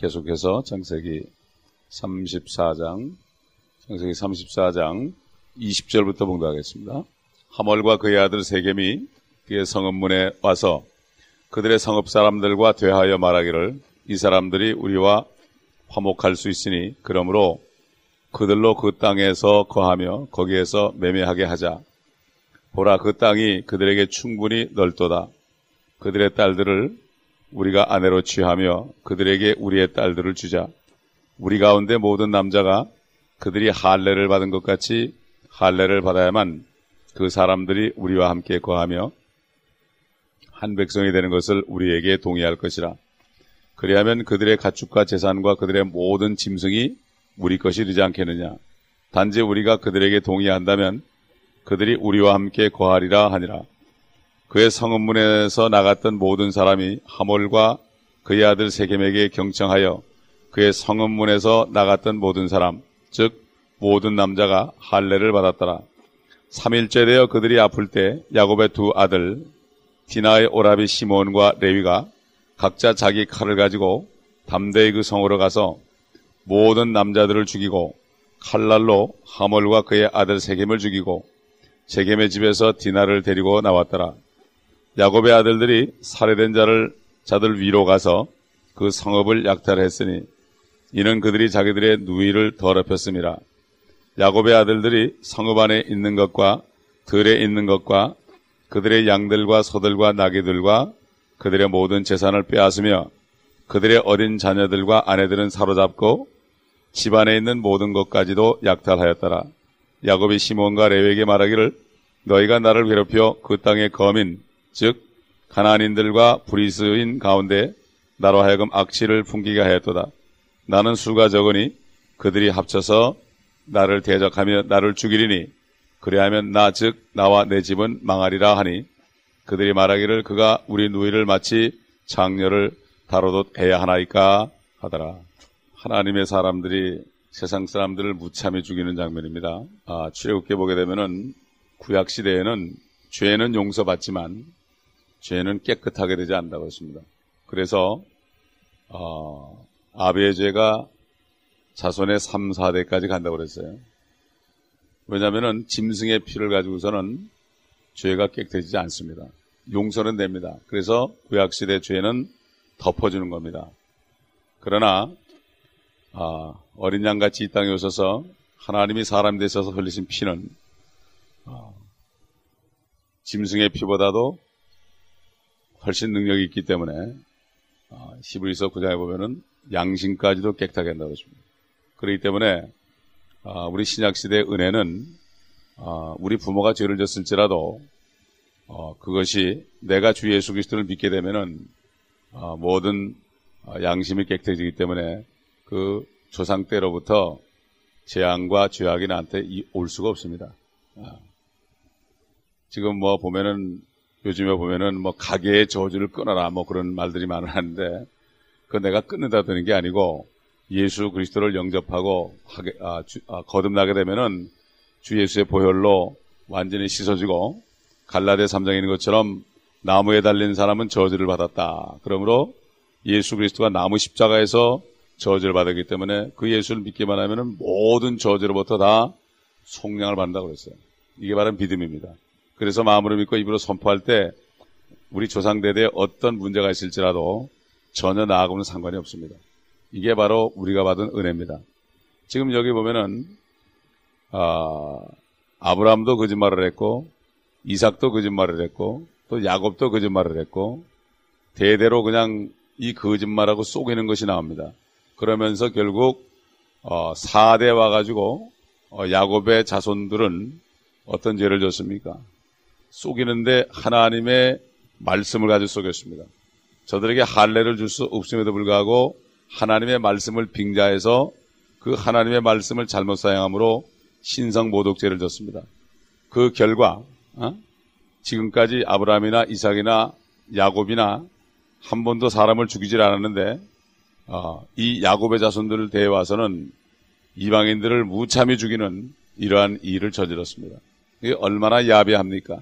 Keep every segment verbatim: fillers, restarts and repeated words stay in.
계속해서 창세기 삼십사 장, 창세기 삼십사 장 이십 절부터 봉독하겠습니다. 하몰과 그의 아들 세겜이 그의 성읍문에 와서 그들의 성읍 사람들과 대하여 말하기를 이 사람들이 우리와 화목할 수 있으니 그러므로 그들로 그 땅에서 거하며 거기에서 매매하게 하자. 보라, 그 땅이 그들에게 충분히 넓도다. 그들의 딸들을 우리가 아내로 취하며 그들에게 우리의 딸들을 주자. 우리 가운데 모든 남자가 그들이 할례를 받은 것 같이 할례를 받아야만 그 사람들이 우리와 함께 거하며 한 백성이 되는 것을 우리에게 동의할 것이라. 그리하면 그들의 가축과 재산과 그들의 모든 짐승이 우리 것이 되지 않겠느냐. 단지 우리가 그들에게 동의한다면 그들이 우리와 함께 거하리라 하니라. 그의 성읍문에서 나갔던 모든 사람이 하몰과 그의 아들 세겜에게 경청하여 그의 성읍문에서 나갔던 모든 사람, 즉 모든 남자가 할례를 받았더라. 삼 일째 되어 그들이 아플 때 야곱의 두 아들 디나의 오라비 시몬과 레위가 각자 자기 칼을 가지고 담대히 그 성으로 가서 모든 남자들을 죽이고 칼날로 하몰과 그의 아들 세겜을 죽이고 세겜의 집에서 디나를 데리고 나왔더라. 야곱의 아들들이 살해된 자를 자들 위로 가서 그 성읍을 약탈했으니 이는 그들이 자기들의 누이를 더럽혔음이라. 야곱의 아들들이 성읍 안에 있는 것과 들에 있는 것과 그들의 양들과 소들과 나귀들과 그들의 모든 재산을 빼앗으며 그들의 어린 자녀들과 아내들은 사로잡고 집안에 있는 모든 것까지도 약탈하였더라. 야곱이 시몬과 레위에게 말하기를 너희가 나를 괴롭혀 그 땅의 거민 즉 가나안인들과 브리스인 가운데 나로 하여금 악취를 풍기게 하였도다. 나는 수가 적으니 그들이 합쳐서 나를 대적하며 나를 죽이리니 그리하면 나 즉 나와 내 집은 망하리라 하니 그들이 말하기를 그가 우리 누이를 마치 장녀를 다루듯 해야 하나이까 하더라. 하나님의 사람들이 세상 사람들을 무참히 죽이는 장면입니다. 아, 출애굽기에 보게 되면은 구약 시대에는 죄는 용서받지만 죄는 깨끗하게 되지 않는다고 했습니다. 그래서 어, 아비의 죄가 자손의 삼, 사 대까지 간다고 그랬어요. 왜냐하면 짐승의 피를 가지고서는 죄가 깨끗해지지 않습니다. 용서는 됩니다. 그래서 구약시대 죄는 덮어주는 겁니다. 그러나 아, 어린 양같이 이 땅에 오셔서 하나님이 사람 되셔서 흘리신 피는 아, 짐승의 피보다도 훨씬 능력이 있기 때문에 아, 히브리서 구 장에 보면은 양심까지도 깨끗하게 한다고 했습니다. 그렇기 때문에 아, 우리 신약시대의 은혜는 아, 우리 부모가 죄를 졌을지라도 어, 그것이 내가 주 예수 그리스도를 믿게 되면은 아, 모든 아, 양심이 깨끗해지기 때문에 그 조상 때로부터 재앙과 죄악이 나한테 올 수가 없습니다. 아, 지금 뭐 보면은 요즘에 보면은 뭐 가게의 저주를 끊어라 뭐 그런 말들이 많은데 그건 내가 끊는다 되는 게 아니고 예수 그리스도를 영접하고 하게, 아, 주, 아, 거듭나게 되면은 주 예수의 보혈로 완전히 씻어지고 갈라디아 삼 장에 있는 것처럼 나무에 달린 사람은 저주를 받았다. 그러므로 예수 그리스도가 나무 십자가에서 저주를 받았기 때문에 그 예수를 믿기만 하면은 모든 저주로부터 다 속량을 받는다고 그랬어요. 이게 바로 믿음입니다. 그래서 마음으로 믿고 입으로 선포할 때 우리 조상대대에 어떤 문제가 있을지라도 전혀 나하고는 상관이 없습니다. 이게 바로 우리가 받은 은혜입니다. 지금 여기 보면은 아, 아브라함도 거짓말을 했고 이삭도 거짓말을 했고 또 야곱도 거짓말을 했고 대대로 그냥 이 거짓말하고 속이는 것이 나옵니다. 그러면서 결국 어, 사 대 와가지고 어, 야곱의 자손들은 어떤 죄를 졌습니까? 속이는데 하나님의 말씀을 가지고 속였습니다. 저들에게 할례를 줄 수 없음에도 불구하고 하나님의 말씀을 빙자해서 그 하나님의 말씀을 잘못 사용함으로 신성모독죄를 졌습니다. 그 결과 어? 지금까지 아브라함이나 이삭이나 야곱이나 한 번도 사람을 죽이질 않았는데 어, 이 야곱의 자손들을 대해와서는 이방인들을 무참히 죽이는 이러한 일을 저질렀습니다. 이게 얼마나 야비합니까?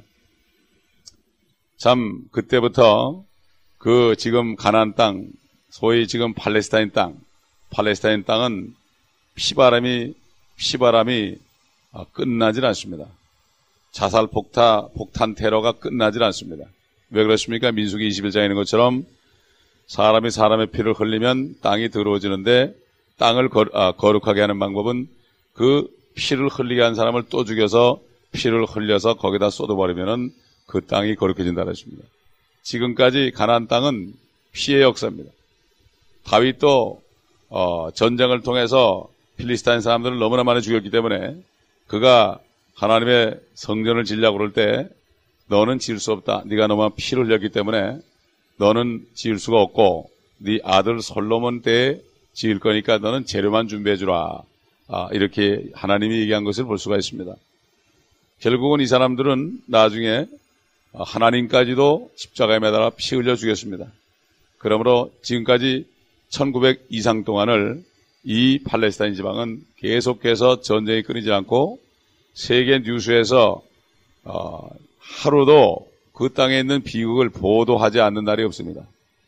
참 그때부터 그 지금 가나안 땅, 소위 지금 팔레스타인 땅, 팔레스타인 땅은 피바람이 피바람이 끝나질 않습니다. 자살 폭탄, 폭탄 테러가 끝나질 않습니다. 왜 그렇습니까? 민수기 이십일 장에 있는 것처럼 사람이 사람의 피를 흘리면 땅이 더러워지는데 땅을 거, 아, 거룩하게 하는 방법은 그 피를 흘리게 한 사람을 또 죽여서 피를 흘려서 거기다 쏟아버리면은 그 땅이 거룩해진다는 것입니다. 지금까지 가나안 땅은 피의 역사입니다. 다윗도 어, 전쟁을 통해서 필리스타인 사람들을 너무나 많이 죽였기 때문에 그가 하나님의 성전을 지으려고 그럴 때 너는 지을 수 없다. 네가 너무 피를 흘렸기 때문에 너는 지을 수가 없고 네 아들 솔로몬 때에 지을 거니까 너는 재료만 준비해 주라. 아, 이렇게 하나님이 얘기한 것을 볼 수가 있습니다. 결국은 이 사람들은 나중에 하나님까지도 십자가에 매달아 피 흘려 죽였습니다. 그러므로 지금까지 천구백 이상 동안을 이 팔레스타인 지방은 계속해서 전쟁이 끊이지 않고 세계 뉴스에서 어, 하루도 그 땅에 있는 비극을 보도하지 않는 날이 없습니다.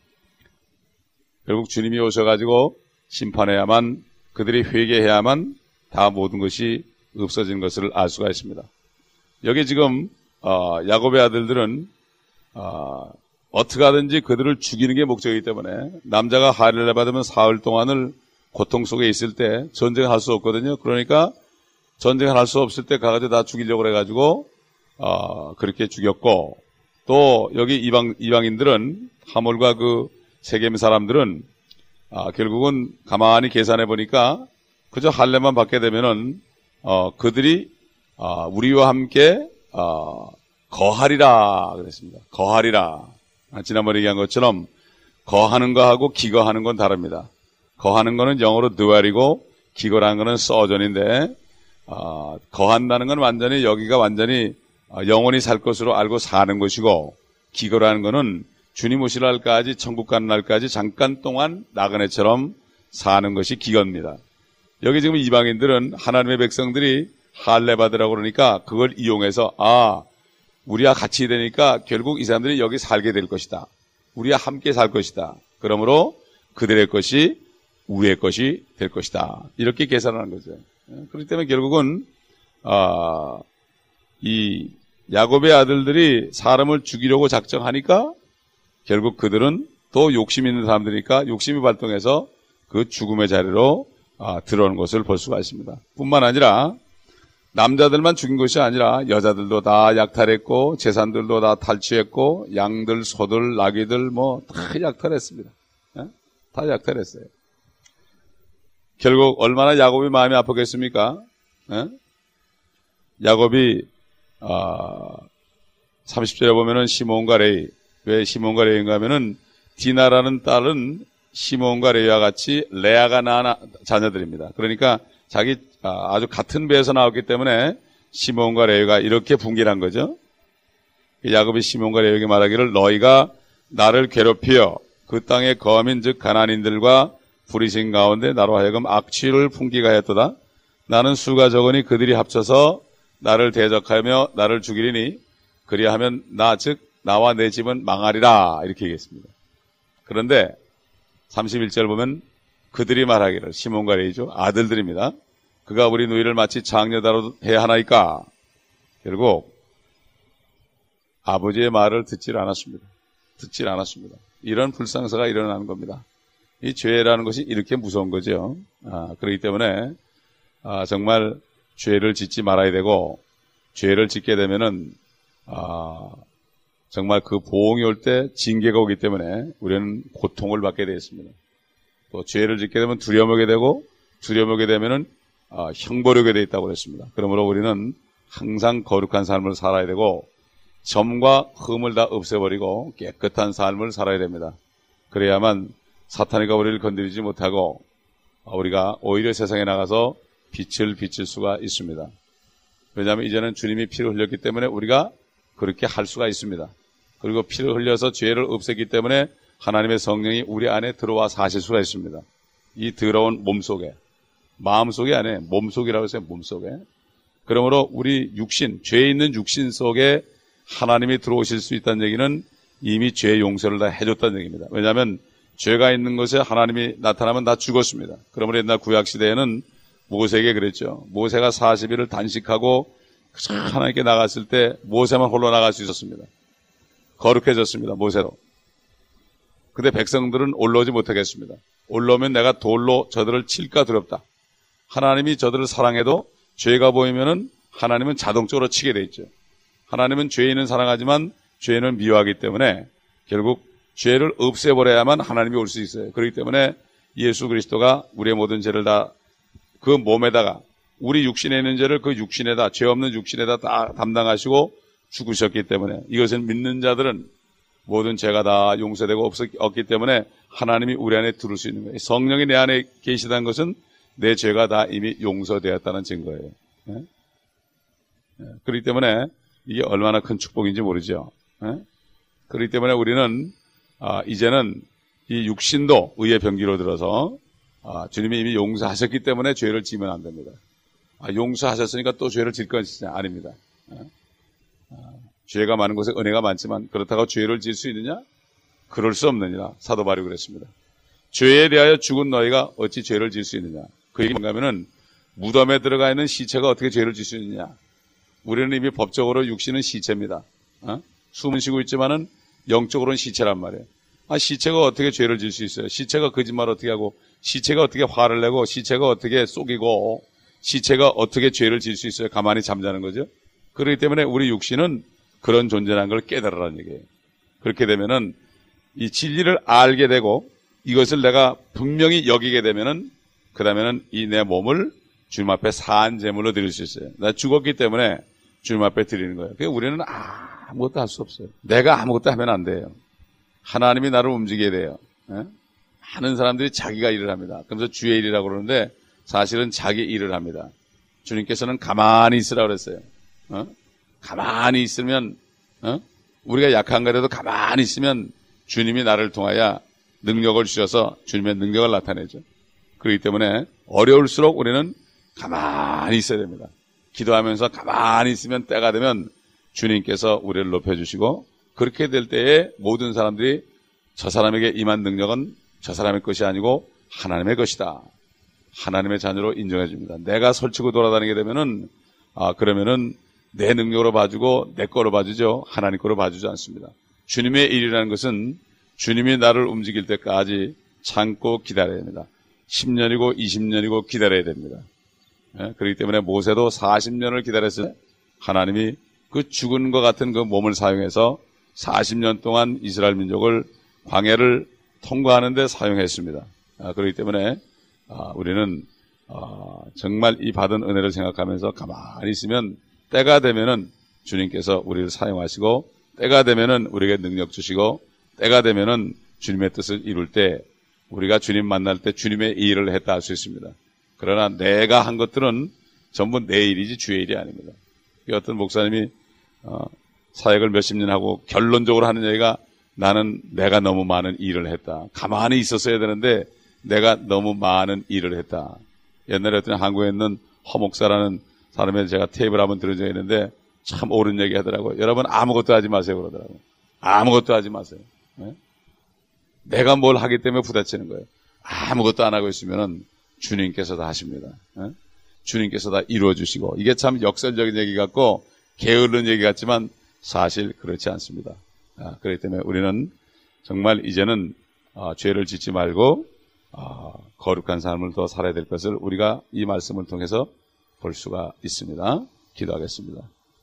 결국 주님이 오셔가지고 심판해야만, 그들이 회개해야만 다 모든 것이 없어진 것을 알 수가 있습니다. 여기 지금 어, 야곱의 아들들은 어, 어떻게 하든지 그들을 죽이는 게 목적이기 때문에 남자가 할례를 받으면 사흘 동안을 고통 속에 있을 때 전쟁을 할 수 없거든요. 그러니까 전쟁을 할 수 없을 때 가가지고 다 죽이려고 해가지고 어, 그렇게 죽였고, 또 여기 이방, 이방인들은 하몰과 그 세겜 사람들은 아, 결국은 가만히 계산해 보니까 그저 할례만 받게 되면은 어, 그들이 어, 우리와 함께 어, 거하리라 그랬습니다. 거하리라. 아, 지난번에 얘기한 것처럼 거하는 거하고 기거하는 건 다릅니다. 거하는 거는 영어로 dwell이고 기거라는 거는 sojourn인데 어, 거한다는 건 완전히 여기가 완전히 영원히 살 것으로 알고 사는 것이고, 기거라는 거는 주님 오실 날까지, 천국 가는 날까지 잠깐 동안 나그네처럼 사는 것이 기거입니다. 여기 지금 이방인들은 하나님의 백성들이 할례 받으라고 그러니까 그걸 이용해서 아, 우리와 같이 되니까 결국 이 사람들이 여기 살게 될 것이다. 우리와 함께 살 것이다. 그러므로 그들의 것이 우리의 것이 될 것이다. 이렇게 계산하는 거죠. 그렇기 때문에 결국은 아, 이 야곱의 아들들이 사람을 죽이려고 작정하니까 결국 그들은 또 욕심 있는 사람들이니까 욕심이 발동해서 그 죽음의 자리로 아, 들어오는 것을 볼 수가 있습니다. 뿐만 아니라 남자들만 죽인 것이 아니라 여자들도 다 약탈했고 재산들도 다 탈취했고 양들, 소들, 나귀들 뭐 다 약탈했습니다. 예? 다 약탈했어요. 결국 얼마나 야곱이 마음이 아프겠습니까? 예? 야곱이 아, 삼십 절에 보면은 시몬과 레이, 왜 시몬과 레이인가 하면은 디나라는 딸은 시몬과 레이와 같이 레아가 낳은 자녀들입니다. 그러니까 자기 아주 같은 배에서 나왔기 때문에 시몬과 레이가 이렇게 분길한 거죠. 야곱이 시몬과 레이에게 말하기를 너희가 나를 괴롭히어 그 땅의 거민 즉 가나안인들과 부리신 가운데 나로 하여금 악취를 풍기게 하였도다. 나는 수가 적으니 그들이 합쳐서 나를 대적하며 나를 죽이리니 그리하면 나 즉 나와 내 집은 망하리라 이렇게 얘기했습니다. 그런데 삼십일 절 보면 그들이 말하기를, 시몬과 레이죠, 아들들입니다. 그가 우리 누이를 마치 장녀다로 해야 하나이까. 결국 아버지의 말을 듣질 않았습니다. 듣질 않았습니다. 이런 불상사가 일어나는 겁니다. 이 죄라는 것이 이렇게 무서운 거죠. 아, 그렇기 때문에 아, 정말 죄를 짓지 말아야 되고, 죄를 짓게 되면은 아, 정말 그 보응이 올 때 징계가 오기 때문에 우리는 고통을 받게 되어 있습니다. 또 죄를 짓게 되면 두려움하게 되고, 두려움하게 되면은 아, 형벌하게 되어 있다고 그랬습니다. 그러므로 우리는 항상 거룩한 삶을 살아야 되고 점과 흠을 다 없애버리고 깨끗한 삶을 살아야 됩니다. 그래야만 사탄이가 우리를 건드리지 못하고 우리가 오히려 세상에 나가서 빛을 비칠 수가 있습니다. 왜냐하면 이제는 주님이 피를 흘렸기 때문에 우리가 그렇게 할 수가 있습니다. 그리고 피를 흘려서 죄를 없애기 때문에 하나님의 성령이 우리 안에 들어와 사실 수가 있습니다. 이 더러운 몸속에, 마음속에 안에, 몸속이라고 해서 몸속에. 그러므로 우리 육신, 죄에 있는 육신 속에 하나님이 들어오실 수 있다는 얘기는 이미 죄 용서를 다 해줬다는 얘기입니다. 왜냐하면 죄가 있는 것에 하나님이 나타나면 다 죽었습니다. 그러므로 옛날 구약시대에는 모세에게 그랬죠. 모세가 사십 일을 단식하고 하나님께 나갔을 때 모세만 홀로 나갈 수 있었습니다. 거룩해졌습니다. 모세로. 근데 백성들은 올라오지 못하겠습니다. 올라오면 내가 돌로 저들을 칠까 두렵다. 하나님이 저들을 사랑해도 죄가 보이면은 하나님은 자동적으로 치게 돼 있죠. 하나님은 죄인은 사랑하지만 죄인은 미워하기 때문에 결국 죄를 없애버려야만 하나님이 올 수 있어요. 그렇기 때문에 예수 그리스도가 우리의 모든 죄를 다 그 몸에다가 우리 육신에 있는 죄를 그 육신에다, 죄 없는 육신에다 다 담당하시고 죽으셨기 때문에 이것을 믿는 자들은 모든 죄가 다 용서되고 없기 때문에 하나님이 우리 안에 들을 수 있는 거예요. 성령이 내 안에 계시다는 것은 내 죄가 다 이미 용서되었다는 증거예요. 예? 예. 그렇기 때문에 이게 얼마나 큰 축복인지 모르죠. 예? 그렇기 때문에 우리는 아, 이제는 이 육신도 의의 병기로 들어서 아, 주님이 이미 용서하셨기 때문에 죄를 지으면 안 됩니다. 아, 용서하셨으니까 또 죄를 질 것이 아닙니다. 예? 아, 죄가 많은 곳에 은혜가 많지만 그렇다고 죄를 지을 수 있느냐? 그럴 수 없느니라. 사도 바울이 그랬습니다. 죄에 대하여 죽은 너희가 어찌 죄를 지을 수 있느냐? 그 얘기 뭔가 하면은 무덤에 들어가 있는 시체가 어떻게 죄를 지을 수 있느냐? 우리는 이미 법적으로 육신은 시체입니다. 어? 숨은 쉬고 있지만은 영적으로는 시체란 말이에요. 아, 시체가 어떻게 죄를 지을 수 있어요? 시체가 거짓말 어떻게 하고, 시체가 어떻게 화를 내고, 시체가 어떻게 속이고, 시체가 어떻게 죄를 지을 수 있어요? 가만히 잠자는 거죠. 그렇기 때문에 우리 육신은 그런 존재라는 걸 깨달으라는 얘기예요. 그렇게 되면은 이 진리를 알게 되고 이것을 내가 분명히 여기게 되면은 그 다음에는 이 내 몸을 주님 앞에 사한 제물로 드릴 수 있어요. 나 죽었기 때문에 주님 앞에 드리는 거예요. 그러니까 우리는 아무것도 할 수 없어요. 내가 아무것도 하면 안 돼요. 하나님이 나를 움직여야 돼요. 예? 많은 사람들이 자기가 일을 합니다. 그러면서 주의 일이라고 그러는데 사실은 자기 일을 합니다. 주님께서는 가만히 있으라고 그랬어요. 어? 가만히 있으면 어? 우리가 약한 거라도 가만히 있으면 주님이 나를 통하여 능력을 주셔서 주님의 능력을 나타내죠. 그렇기 때문에 어려울수록 우리는 가만히 있어야 됩니다. 기도하면서 가만히 있으면 때가 되면 주님께서 우리를 높여주시고 그렇게 될 때에 모든 사람들이 저 사람에게 임한 능력은 저 사람의 것이 아니고 하나님의 것이다. 하나님의 자녀로 인정해 줍니다. 내가 설치고 돌아다니게 되면은 아 그러면은 내 능력으로 봐주고 내 거로 봐주죠. 하나님 거로 봐주지 않습니다. 주님의 일이라는 것은 주님이 나를 움직일 때까지 참고 기다려야 됩니다. 십 년이고 이십 년이고 기다려야 됩니다. 예? 그렇기 때문에 모세도 사십 년을 기다렸을 때 하나님이 그 죽은 것 같은 그 몸을 사용해서 사십 년 동안 이스라엘 민족을 광야를 통과하는 데 사용했습니다. 아, 그렇기 때문에 아, 우리는 아, 정말 이 받은 은혜를 생각하면서 가만히 있으면 때가 되면은 주님께서 우리를 사용하시고 때가 되면은 우리에게 능력 주시고 때가 되면은 주님의 뜻을 이룰 때 우리가 주님 만날 때 주님의 일을 했다 할 수 있습니다. 그러나 내가 한 것들은 전부 내 일이지 주의 일이 아닙니다. 어떤 목사님이 어, 사역을 몇십 년 하고 결론적으로 하는 얘기가 나는 내가 너무 많은 일을 했다. 가만히 있었어야 되는데 내가 너무 많은 일을 했다. 옛날에 어떤 한국에 있는 허목사라는 사람의 제가 테이프를 한번 들은 적이 있는데 참 옳은 얘기 하더라고요. 여러분 아무것도 하지 마세요 그러더라고요. 아무것도 하지 마세요. 네? 내가 뭘 하기 때문에 부딪히는 거예요. 아무것도 안 하고 있으면은 주님께서 다 하십니다. 네? 주님께서 다 이루어주시고 이게 참 역설적인 얘기 같고 게으른 얘기 같지만 사실 그렇지 않습니다. 아, 그렇기 때문에 우리는 정말 이제는 아, 죄를 짓지 말고 아, 거룩한 삶을 더 살아야 될 것을 우리가 이 말씀을 통해서 볼 수가 있습니다. 기도하겠습니다.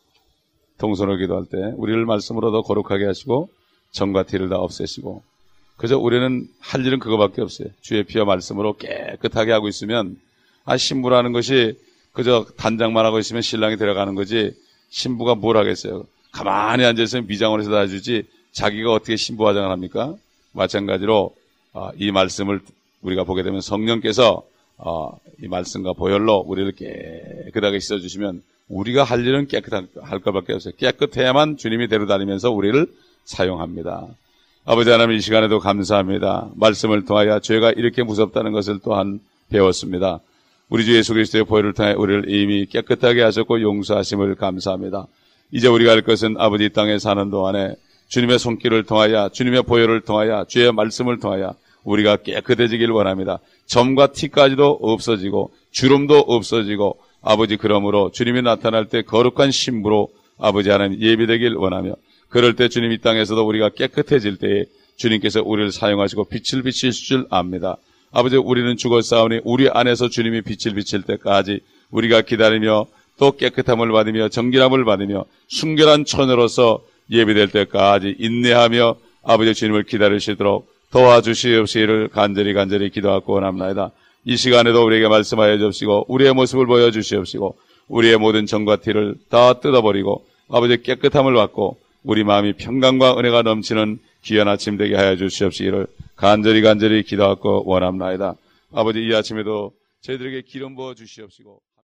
동선을 기도할 때 우리를 말씀으로 더 거룩하게 하시고 정과 티를 다 없애시고 그저 우리는 할 일은 그거밖에 없어요. 주의 피와 말씀으로 깨끗하게 하고 있으면 아 신부라는 것이 그저 단장만 하고 있으면 신랑이 데려가는 거지 신부가 뭘 하겠어요. 가만히 앉아있으면 미장원에서 다 해주지 자기가 어떻게 신부 화장을 합니까? 마찬가지로 아, 이 말씀을 우리가 보게 되면 성령께서 어, 이 말씀과 보혈로 우리를 깨끗하게 씻어주시면 우리가 할 일은 깨끗할 것밖에 없어요. 깨끗해야만 주님이 데려다니면서 우리를 사용합니다. 아버지 하나님 이 시간에도 감사합니다. 말씀을 통하여 죄가 이렇게 무섭다는 것을 또한 배웠습니다. 우리 주 예수 그리스도의 보혈을 통해 우리를 이미 깨끗하게 하셨고 용서하심을 감사합니다. 이제 우리가 할 것은 아버지 땅에 사는 동안에 주님의 손길을 통하여 주님의 보혈을 통하여 주의 말씀을 통하여 우리가 깨끗해지길 원합니다. 점과 티까지도 없어지고 주름도 없어지고 아버지 그러므로 주님이 나타날 때 거룩한 신부로 아버지 하나님 예비되길 원하며 그럴 때 주님 이 땅에서도 우리가 깨끗해질 때에 주님께서 우리를 사용하시고 빛을 비칠 줄 압니다. 아버지 우리는 죽었사오니 우리 안에서 주님이 빛을 비칠 때까지 우리가 기다리며 또 깨끗함을 받으며 정결함을 받으며 순결한 처녀로서 예비될 때까지 인내하며 아버지 주님을 기다리시도록 도와주시옵시기를 간절히 간절히 기도하고 원합니다. 이 시간에도 우리에게 말씀하여 주시고 우리의 모습을 보여주시옵시고 우리의 모든 정과 티를 다 뜯어버리고 아버지 깨끗함을 받고 우리 마음이 평강과 은혜가 넘치는 귀한 아침 되게 하여 주시옵시기를 간절히 간절히 기도하고 원합니다. 아버지 이 아침에도 저희들에게 기름 부어 주시옵시고